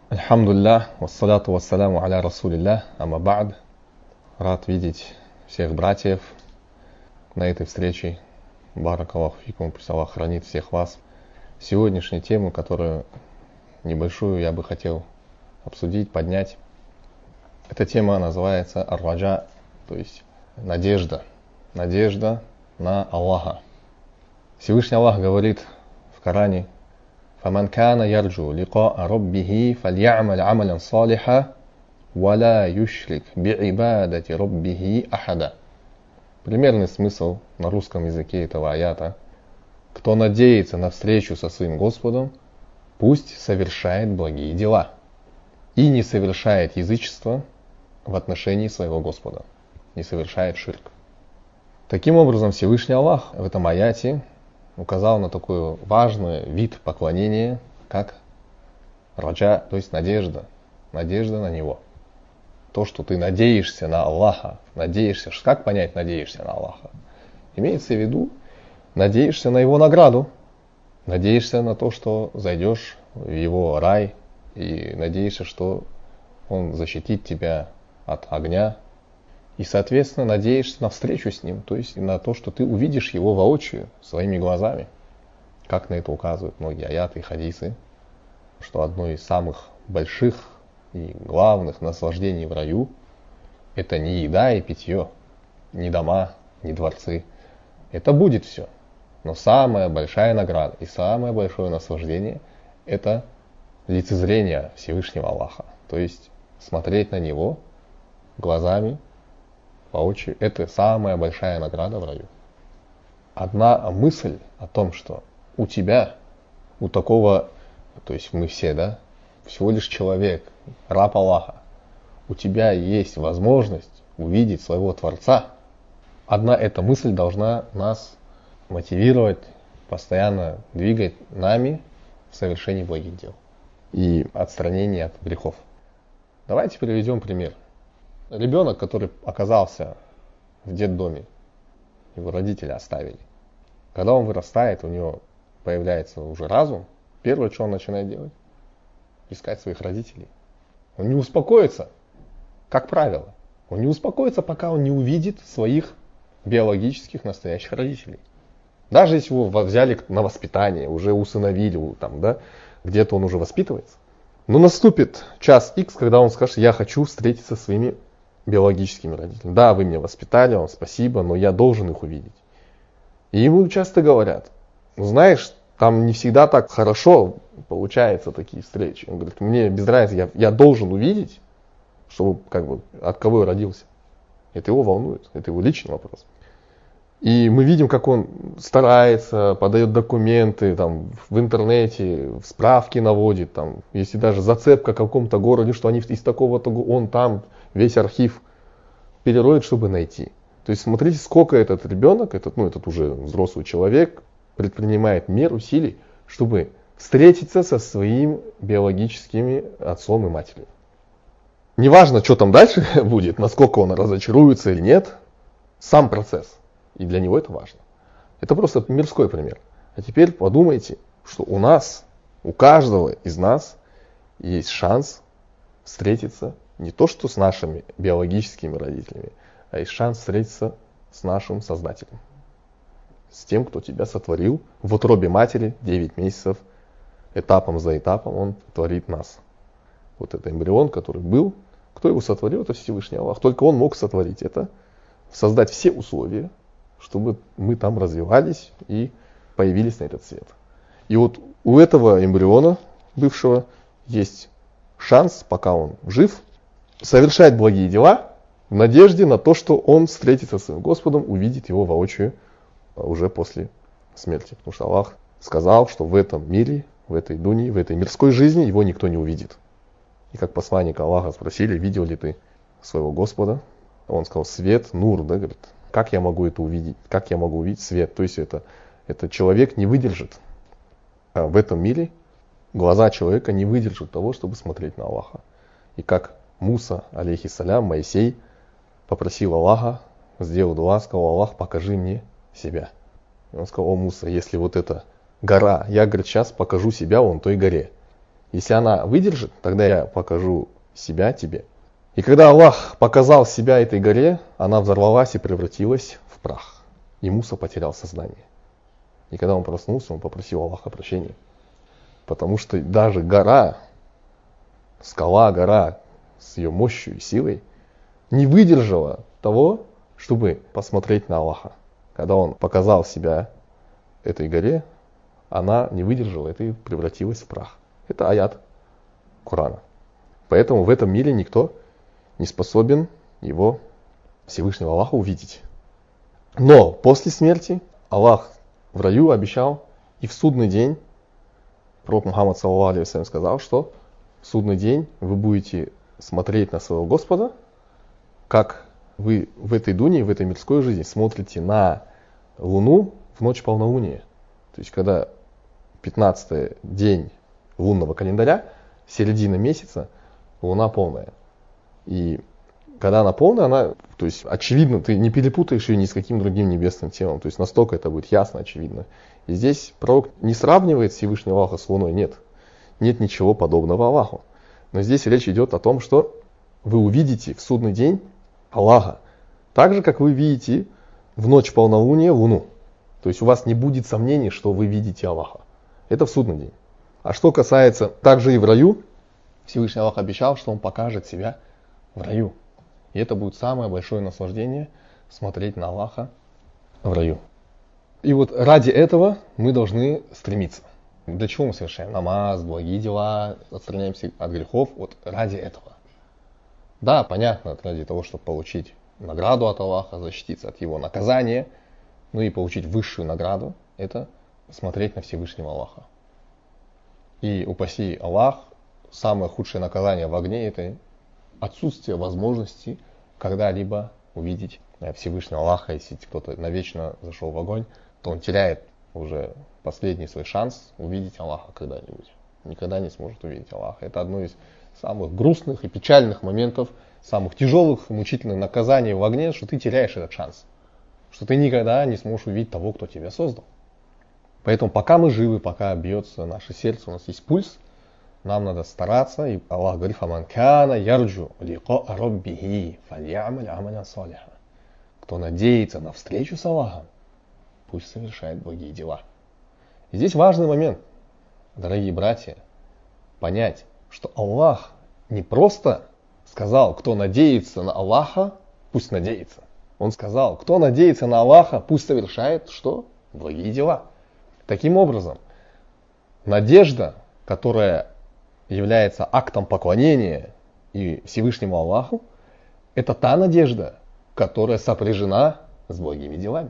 Альхамдулиллах, вассаляту вассаляму аля расулиллях, амма ба'д. Рад видеть всех братьев на этой встрече. Баракаллаху фикум, пусть Аллах хранит всех вас. Сегодняшнюю тему, которую небольшую я бы хотел обсудить, поднять. Эта тема называется ар-раджа, то есть надежда. Надежда на Аллаха. Всевышний Аллах говорит в Коране: فَمَنْ كَانَ يَرْجُو لِقَاءَ رَبِّهِ فَلْيَعْمَلْ عَمَلًا صَالِحًا وَلَا يُشْرِكْ بِعِبَادَةِ رَبِّهِ أَحَدًا. Примерный смысл на русском языке этого аята: кто надеется на встречу со своим Господом, пусть совершает благие дела и не совершает язычество в отношении своего Господа, не совершает ширк. Таким образом, Всевышний Аллах в этом аяте указал на такой важный вид поклонения, как раджа, то есть надежда. Надежда на Него. То, что ты надеешься на Аллаха. Надеешься. Как понять надеешься на Аллаха? Имеется в виду, надеешься на Его награду. Надеешься на то, что зайдешь в Его рай. И надеешься, что Он защитит тебя от огня. И, соответственно, надеешься на встречу с Ним, то есть на то, что ты увидишь Его воочию, своими глазами. Как на это указывают многие аяты и хадисы, что одно из самых больших и главных наслаждений в раю – это не еда и питье, не дома, не дворцы. Это будет все. Но самая большая награда и самое большое наслаждение – это лицезрение Всевышнего Аллаха. То есть смотреть на Него глазами, воочию. Это самая большая награда в раю. Одна мысль о том, что у тебя, у такого, то есть мы все, да, всего лишь человек, раб Аллаха, у тебя есть возможность увидеть своего Творца. Одна эта мысль должна нас мотивировать, постоянно двигать нами в совершении благих дел и отстранении от грехов. Давайте приведем пример. Ребенок, который оказался в детдоме, его родители оставили. Когда он вырастает, у него появляется уже разум, первое, что он начинает делать, искать своих родителей. Он не успокоится, как правило. Он не успокоится, пока он не увидит своих биологических настоящих родителей. Даже если его взяли на воспитание, уже усыновили, там, да, где-то он уже воспитывается. Но наступит час X, когда он скажет: я хочу встретиться со своими биологическими родителями. Да, вы меня воспитали, вам спасибо, но я должен их увидеть. И ему часто говорят: знаешь, там не всегда так хорошо получаются такие встречи. Он говорит: мне без разницы, я должен увидеть, чтобы, как бы, от кого я родился. Это его волнует, это его личный вопрос. И мы видим, как он старается, подает документы, там, в интернете, справки наводит, там, если даже зацепка в каком-то городе, что они из такого-то, он там, весь архив перероет, чтобы найти. То есть смотрите, сколько этот ребенок, этот уже взрослый человек, предпринимает мер, усилий, чтобы встретиться со своим биологическими отцом и матерью. Неважно, что там дальше будет, насколько он разочаруется или нет, сам процесс. И для него это важно. Это просто мирской пример. А теперь подумайте, что у нас, у каждого из нас есть шанс встретиться не то что с нашими биологическими родителями, а есть шанс встретиться с нашим Создателем. С тем, кто тебя сотворил в утробе матери 9 месяцев, этапом за этапом он творит нас. Вот это эмбрион, который был, кто его сотворил, это Всевышний Аллах. Только он мог сотворить это, создать все условия, чтобы мы там развивались и появились на этот свет. И вот у этого эмбриона бывшего есть шанс, пока он жив, совершать благие дела в надежде на то, что он встретится с своим Господом, увидит его воочию уже после смерти. Потому что Аллах сказал, что в этом мире, в этой дунье, в этой мирской жизни его никто не увидит. И как посланника Аллаха спросили: видел ли ты своего Господа? Он сказал: свет, нур, да, говорит. Как я могу это увидеть? Как я могу увидеть свет? То есть это человек не выдержит. А в этом мире глаза человека не выдержат того, чтобы смотреть на Аллаха. И как Муса, алейхиссалям, Моисей, попросил Аллаха, сделал дуа, сказал: Аллах, покажи мне себя. И он сказал: о Муса, если вот эта гора, я, говорит, сейчас покажу себя вон той горе. Если она выдержит, тогда я покажу себя тебе. И когда Аллах показал себя этой горе, она взорвалась и превратилась в прах. И Муса потерял сознание. И когда он проснулся, он попросил Аллаха прощения. Потому что даже гора, скала, гора с ее мощью и силой не выдержала того, чтобы посмотреть на Аллаха. Когда он показал себя этой горе, она не выдержала это и превратилась в прах. Это аят Корана. Поэтому в этом мире никто не способен его, Всевышнего Аллаха, увидеть. Но после смерти Аллах в раю обещал, и в судный день пророк Мухаммад саллаллаху алейхи ва саллям сказал, что в судный день вы будете смотреть на своего Господа, как вы в этой дуне, в этой мирской жизни смотрите на Луну в ночь полнолуния. То есть, когда 15-й день лунного календаря, середина месяца, Луна полная. И когда она полная, она, то есть, очевидно, ты не перепутаешь ее ни с каким другим небесным телом. То есть, настолько это будет ясно, очевидно. И здесь пророк не сравнивает Всевышнего Аллаха с Луной, нет. Нет ничего подобного Аллаху. Но здесь речь идет о том, что вы увидите в судный день Аллаха, так же, как вы видите в ночь полнолуния Луну. То есть у вас не будет сомнений, что вы видите Аллаха. Это в судный день. А что касается также и в раю, Всевышний Аллах обещал, что Он покажет себя в раю. И это будет самое большое наслаждение смотреть на Аллаха в раю. И вот ради этого мы должны стремиться. Для чего мы совершаем намаз, благие дела, отстраняемся от грехов? Вот ради этого. Да, понятно, ради того, чтобы получить награду от Аллаха, защититься от Его наказания, ну и получить высшую награду, это смотреть на Всевышнего Аллаха. И упаси Аллах, самое худшее наказание в огне — это отсутствие возможности когда-либо увидеть Всевышнего Аллаха. Если кто-то навечно зашел в огонь, то он теряет уже последний свой шанс увидеть Аллаха когда-нибудь. Никогда не сможет увидеть Аллаха. Это одно из самых грустных и печальных моментов, самых тяжелых и мучительных наказаний в огне, что ты теряешь этот шанс. Что ты никогда не сможешь увидеть того, кто тебя создал. Поэтому пока мы живы, пока бьется наше сердце, у нас есть пульс, нам надо стараться. И Аллах говорит: «Фаман кана ярджу лиқаа раббихи фальямаль амалян салиха». Кто надеется на встречу с Аллахом, пусть совершает благие дела. И здесь важный момент, дорогие братья, понять, что Аллах не просто сказал: кто надеется на Аллаха, пусть надеется. Он сказал: кто надеется на Аллаха, пусть совершает что? Благие дела. Таким образом, надежда, которая является актом поклонения и Всевышнему Аллаху, это та надежда, которая сопряжена с благими делами.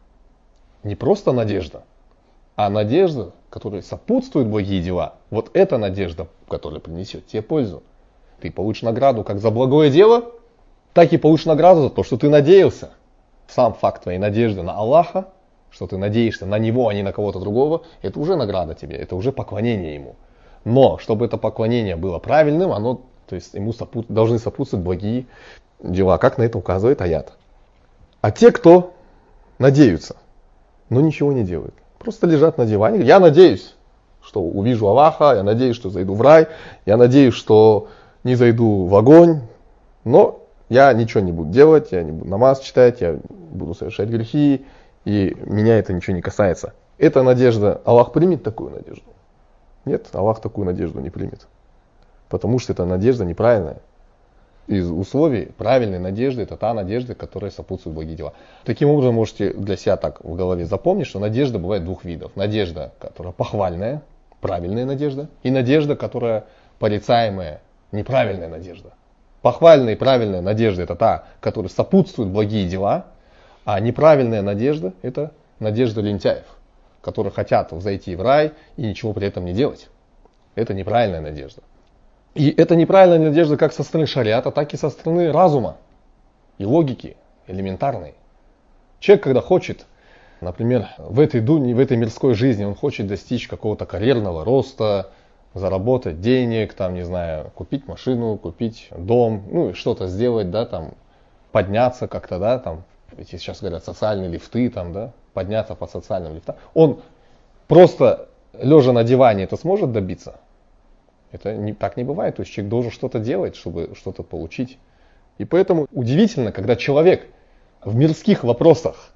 Не просто надежда, а надежда, которая сопутствует благие дела. Вот эта надежда, которая принесет тебе пользу. Ты получишь награду как за благое дело, так и получишь награду за то, что ты надеялся. Сам факт твоей надежды на Аллаха, что ты надеешься на Него, а не на кого-то другого, это уже награда тебе, это уже поклонение Ему. Но, чтобы это поклонение было правильным, оно, то есть ему должны сопутствовать благие дела, как на это указывает аят. А те, кто надеются, но ничего не делают, просто лежат на диване: я надеюсь, что увижу Аллаха, я надеюсь, что зайду в рай, я надеюсь, что не зайду в огонь, но я ничего не буду делать, я не буду намаз читать, я буду совершать грехи, и меня это ничего не касается. Эта надежда, Аллах примет такую надежду? Нет, Аллах такую надежду не примет. Потому что эта надежда неправильная. Из условий правильной надежды — это та надежда, которая сопутствует благие дела. Таким образом, можете для себя так в голове запомнить, что надежда бывает двух видов. Надежда, которая похвальная, правильная надежда, и надежда, которая порицаемая, неправильная надежда. Похвальная и правильная надежда — это та, которая сопутствует благие дела, а неправильная надежда — это надежда лентяев, которые хотят зайти в рай и ничего при этом не делать. Это неправильная надежда. И это неправильная надежда как со стороны шариата, так и со стороны разума и логики элементарной. Человек, когда хочет, например, в этой дуне, в этой мирской жизни, он хочет достичь какого-то карьерного роста, заработать денег, там, не знаю, купить машину, купить дом, ну и что-то сделать, да, там, подняться как-то, да, там, эти сейчас говорят социальные лифты, там, да, подняться по социальным лифтам. Он просто лежа на диване это сможет добиться? Так не бывает. То есть человек должен что-то делать, чтобы что-то получить. И поэтому удивительно, когда человек в мирских вопросах,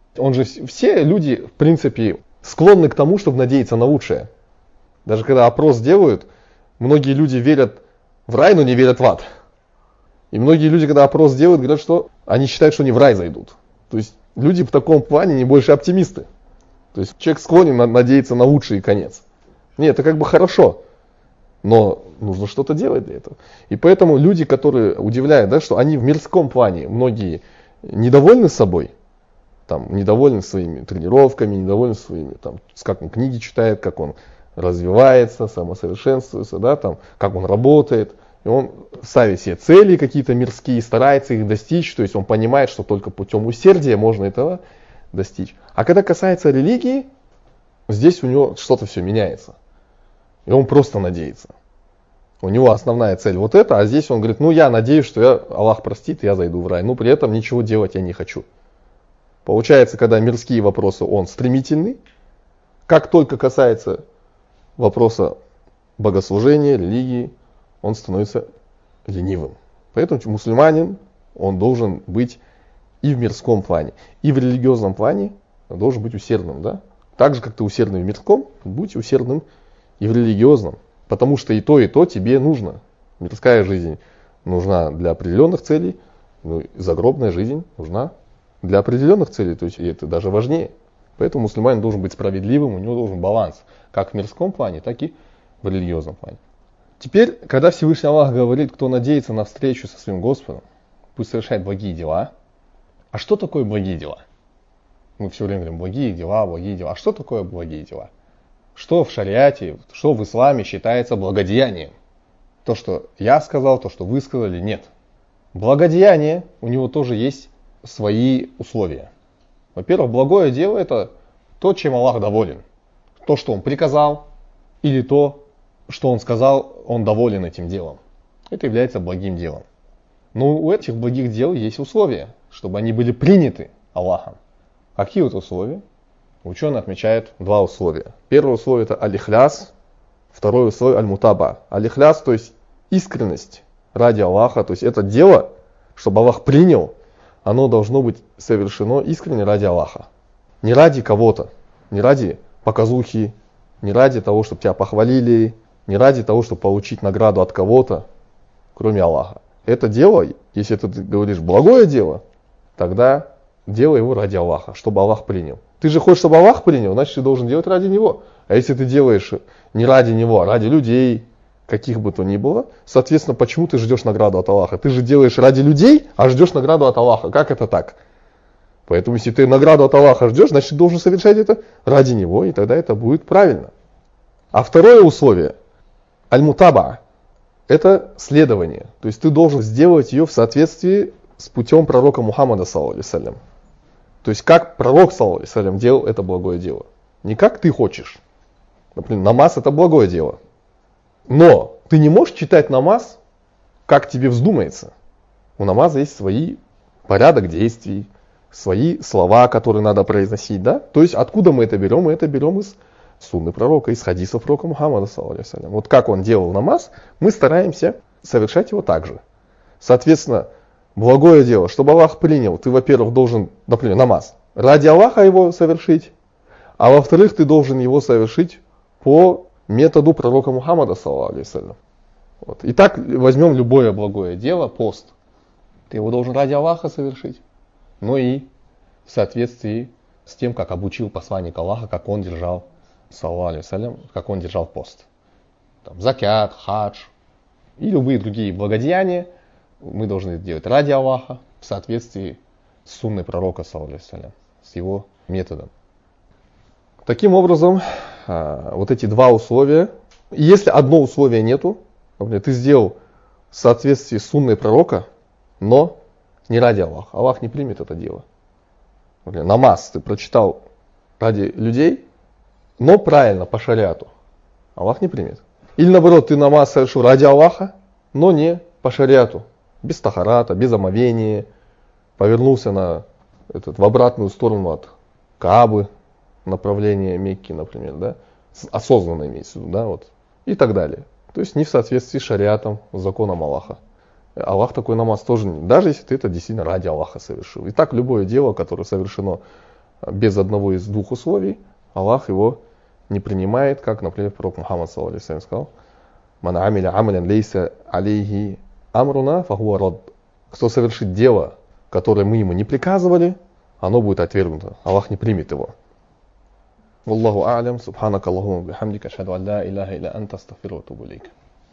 все люди, в принципе, склонны к тому, чтобы надеяться на лучшее. Даже когда опрос делают, многие люди верят в рай, но не верят в ад. И многие люди, когда опрос делают, говорят, что они считают, что они в рай зайдут. То есть люди в таком плане не больше оптимисты. То есть человек склонен надеяться на лучший конец. Нет, это как бы хорошо, но нужно что-то делать для этого. И поэтому люди, которые удивляют, да, что они в мирском плане, многие недовольны собой, недовольны своими тренировками, недовольны своими, как он книги читает, как он развивается, самосовершенствуется, как он работает. И он ставит себе цели какие-то мирские, старается их достичь, то есть он понимает, что только путем усердия можно этого достичь. А когда касается религии, здесь у него что-то все меняется. И он просто надеется. У него основная цель вот эта, а здесь он говорит, я надеюсь, что Аллах простит, и я зайду в рай. Но при этом ничего делать я не хочу. Получается, когда мирские вопросы, он стремительный. Как только касается вопроса богослужения, религии, он становится ленивым. Поэтому мусульманин, он должен быть и в мирском плане, и в религиозном плане должен быть усердным. Да? Так же, как ты усердный в мирском, будь усердным и в религиозном. Потому что и то тебе нужно. Мирская жизнь нужна для определенных целей, загробная жизнь нужна для определенных целей. То есть это даже важнее. Поэтому мусульманин должен быть справедливым, у него должен баланс. Как в мирском плане, так и в религиозном плане. Теперь, когда Всевышний Аллах говорит, кто надеется на встречу со своим Господом, пусть совершает благие дела. А что такое благие дела? Мы все время говорим благие дела, благие дела. А что такое благие дела? Что в шариате, что в исламе считается благодеянием? То, что я сказал, то, что вы сказали, нет. Благодеяние, у него тоже есть свои условия. Во-первых, благое дело это то, чем Аллах доволен. То, что Он приказал, или то, что Он сказал, Он доволен этим делом. Это является благим делом. Но у этих благих дел есть условия, чтобы они были приняты Аллахом. Какие вот условия? Ученые отмечают два условия. Первое условие это аль-ихляс, второе условие аль-мутаба. Аль-ихляс, то есть искренность ради Аллаха, то есть это дело, чтобы Аллах принял, оно должно быть совершено искренне ради Аллаха. Не ради кого-то, не ради показухи, не ради того, чтобы тебя похвалили, не ради того, чтобы получить награду от кого-то, кроме Аллаха. Это дело, если ты говоришь благое дело, тогда делай его ради Аллаха, чтобы Аллах принял. Ты же хочешь, чтобы Аллах принял, значит ты должен делать ради Него. А если ты делаешь не ради Него, а ради людей, каких бы то ни было, соответственно, почему ты ждешь награду от Аллаха? Ты же делаешь ради людей, а ждешь награду от Аллаха. Как это так? Поэтому если ты награду от Аллаха ждешь, значит ты должен совершать это ради Него, и тогда это будет правильно. А второе условие, аль-мутаба, это следование. То есть ты должен сделать ее в соответствии с путем пророка Мухаммада, саллаллаху алейхи вассалям. То есть как пророк, саллаллаху алейхи вассалям, делал это благое дело. Не как ты хочешь. Например, намаз это благое дело. Но ты не можешь читать намаз, как тебе вздумается. У намаза есть свой порядок действий, свои слова, которые надо произносить. Да? То есть откуда мы это берем? Мы это берем из сунны пророка, из хадисов пророка Мухаммада, саллаллаху алейхи вассалям. Вот как он делал намаз, мы стараемся совершать его так же. Соответственно, благое дело, чтобы Аллах принял, ты, во-первых, должен, например, намаз, ради Аллаха его совершить, а во-вторых, ты должен его совершить по методу пророка Мухаммада, саллаллаху алейхи вассалям. Вот. Итак, возьмем любое благое дело, пост. Ты его должен ради Аллаха совершить, но и в соответствии с тем, как обучил посланник Аллаха, как он держал, саллаллаху алейхи вассалям, как он держал пост. Закят, хадж и любые другие благодеяния мы должны делать ради Аллаха в соответствии с сунной пророка, саллаллаху алейхи вассалям, с его методом. Таким образом, вот эти два условия. И если одно условие нету, например, ты сделал в соответствии с сунной пророка, но не ради Аллаха. Аллах не примет это дело. Например, намаз ты прочитал ради людей, но правильно, по шариату. Аллах не примет. Или наоборот, ты намаз совершил ради Аллаха, но не по шариату. Без тахарата, без омовения. Повернулся в обратную сторону от Каабы, направление Мекки, например. Да? Осознанно имеется в виду. Да, вот. И так далее. То есть не в соответствии с шариатом, с законом Аллаха. Аллах такой намаз тоже, даже если ты это действительно ради Аллаха совершил. И так любое дело, которое совершено без одного из двух условий, Аллах его не принимает, как, например, пророк Мухаммад ﷺ сказал: «Ман амиля амалян лейса алейхи амруна фахуа рад». Кто совершит дело, которое мы ему не приказывали, оно будет отвергнуто. Аллах не примет его. Валлаху а'лям, субханака Аллахумма бихамдика, ашхаду ан ла илляха илля анта, астагфирука ва атубу илейк.